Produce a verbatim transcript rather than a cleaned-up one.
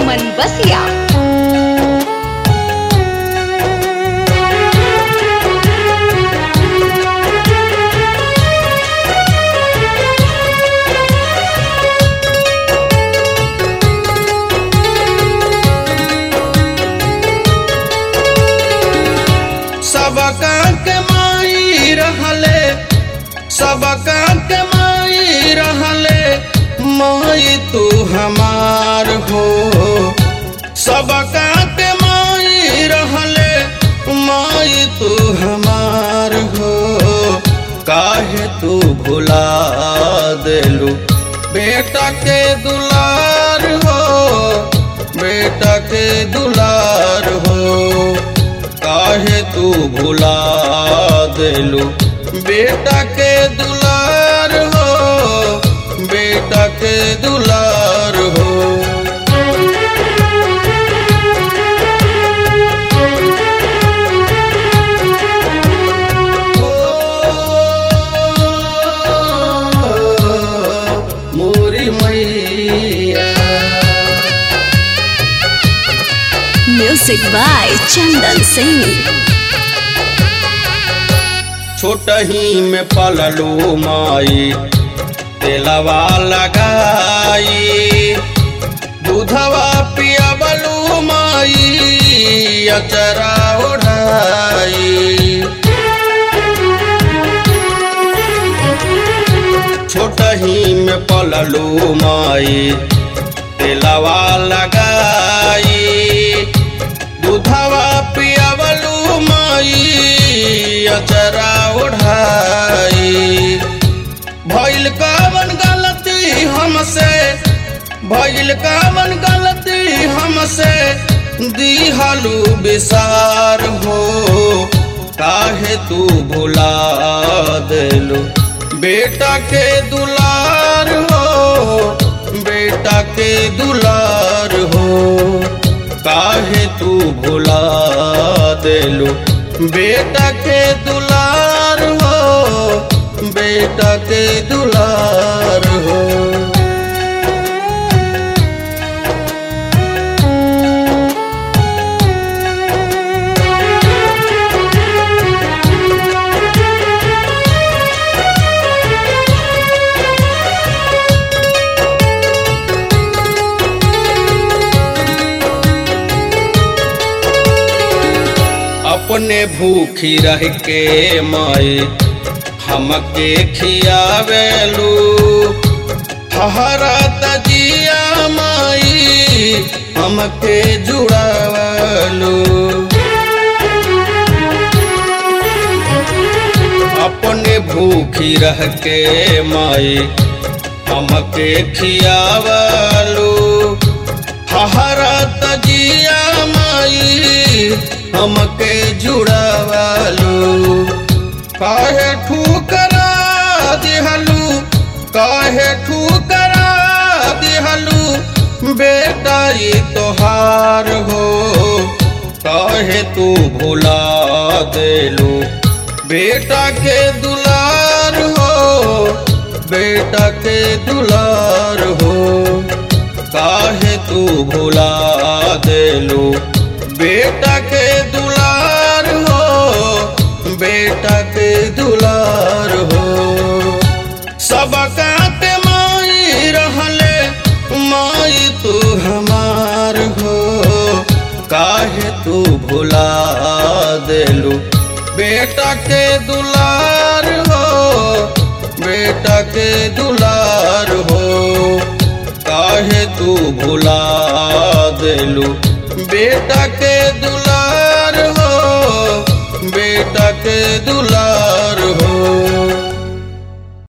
सुमन बसिया। सबका के माई रहले सबका के माई रहले माई तू हमार हो। सबका के माई रहले माई तू हमार हो। काहे तू भुला देलू बेटा के दुलार हो। बेटा के दुलार हो काहे तू भुला देलू बेटा के दुलार हो। बेटा के दुलार हो मोरी मैया। Music by Chandan Singh. छोटही में पललू माई तेलवा लगाई। दूधवा पियाबलू माई अचरा ओढ़ाई। छोटही में पललू माई तेलवा लगाई। दूधवा पियाबलू माई अचरा ओढ़ाई। भइल कावन गलती हमसे भइल कावन गलती हमसे दिहलू विसार हो। काहे तू भुला देलू बेटा के दुलार हो। बेटा के दुलार हो काहे तू भुला देलू बेटा के दुलार हो। बेटा के दुलार हो अपने भूखी रह के माई हमके खियावेलू। हरा तजिया माई हमके जुड़ावेलू। अपने भूखी रह के माई हमके खियावेलू। हरा तजिया माई हमके जुड़ावेलू। काहे ठुकरा दिहलू काहे ठुकरा दिहलू बेटा ये तोहार हो। काहे तू भुला देलू बेटा के दुलार हो। बेटा के दुलार हो काहे तू भुला देलू बेटा के दुलार हो। बेटा के दुलार हो सबका के माई रहले माई तू हमार हो। काहे तू भुला देलू बेटा के दुलार हो। बेटा के दुलार हो काहे तू भुला देलू बेटा के दुलार हो। बेटा के दुलार